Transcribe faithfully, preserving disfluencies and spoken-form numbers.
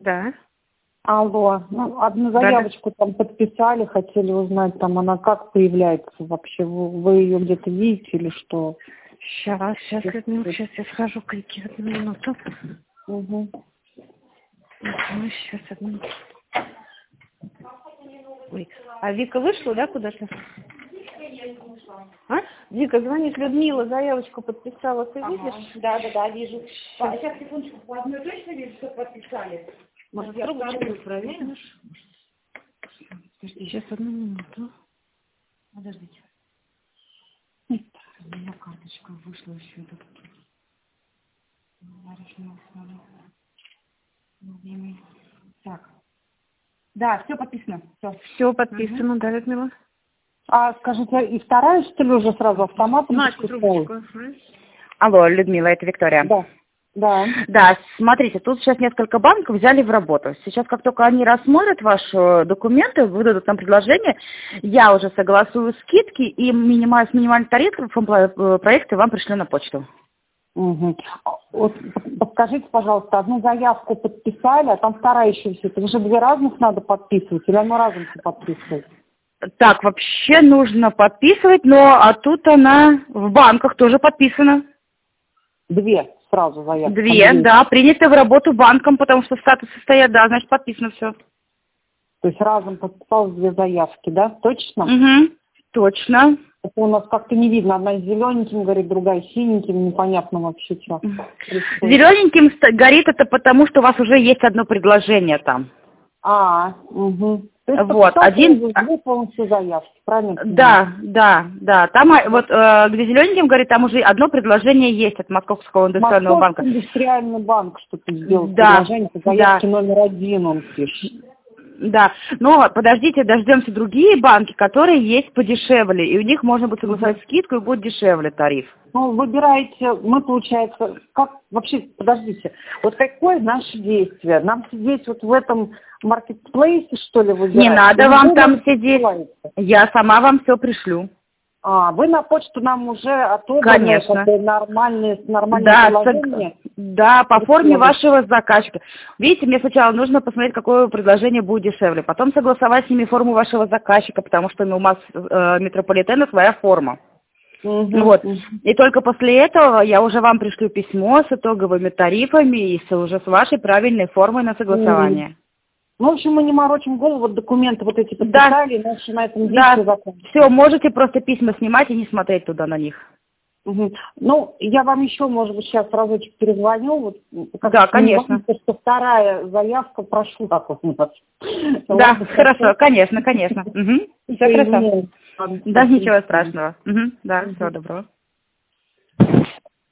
Да. Алло, ну, одну заявочку там подписали, хотели узнать, там она как появляется вообще, вы, вы ее где-то видите или что? Сейчас, сейчас, одну, сейчас я схожу к Вике, одну минуту. Угу. Ну, сейчас, одну. Ой. А Вика вышла, да, куда-то? А? Вика, звонит Людмила, заявочку подписала, ты ага. Видишь? Да, да, да, вижу. А, сейчас, секундочку, по одной точно вижу, что подписали. Может, трубочку проверишь? Подожди, сейчас одну минуту. Подождите. У меня карточка вышла еще. Так. Да, все подписано. Все, все подписано, угу. Да, Людмила? А скажите, и вторая, что ли, уже сразу автоматом? Настя, трубочку. Алло, Людмила, это Виктория. Да. Да. Да, смотрите, тут сейчас несколько банков взяли в работу. Сейчас, как только они рассмотрят ваши документы, выдадут нам предложение, я уже согласую скидки и минималь, с минимальным тарифом проекты вам пришлю на почту. Угу. Вот, подскажите, пожалуйста, одну заявку подписали, а там вторая еще все. Это уже две разных надо подписывать или оно разом все подписывать? Так, вообще нужно подписывать, но а тут она в банках тоже подписана. Две сразу заявки? Две, Две. Да, приняты в работу банком, потому что статусы стоят, да, значит подписано все. То есть разом подписалось две заявки, да? Точно? Угу, точно. Это у нас как-то не видно. Одна зелененьким горит, другая синеньким. Непонятно вообще, что. Зелененьким горит это потому, что у вас уже есть одно предложение там. А, угу. То есть вот, один... полностью заявки, правильно? Да, да, да. Там вот, э, где зелененьким говорит, там уже одно предложение есть от Московского индустриального банка. Московский индустриальный банк что-то сделал да, предложение, заявки да. номер один он пишет. Да, но подождите, дождемся другие банки, которые есть подешевле, и у них можно будет согласовать mm-hmm. скидку, и будет дешевле тариф. Ну, выбираете, мы, получается, как, вообще, подождите, вот какое наше действие? Нам сидеть вот в этом маркетплейсе, что ли, выбирать? Не надо Или вам там сидеть, я сама вам все пришлю. А, вы на почту нам уже отобраны нормальные, нормальные да, предложения? Да, по форме вашего заказчика. Видите, мне сначала нужно посмотреть, какое предложение будет дешевле, потом согласовать с ними форму вашего заказчика, потому что у нас э, метрополитена своя форма. Угу. Вот. И только после этого я уже вам пришлю письмо с итоговыми тарифами и с, уже с вашей правильной формой на согласование. Угу. Ну, в общем, мы не морочим голову, вот документы вот эти подписали, да. Иначе на этом действии да. Все, можете просто письма снимать и не смотреть туда на них. Угу. Ну, я вам еще, может быть, сейчас разочек перезвоню. Вот, как да, конечно. Важно, что вторая заявка прошла. Да, ладно, хорошо, конечно, конечно. Угу. Все хорошо. Да, ничего страшного. Угу. Да, всего доброго.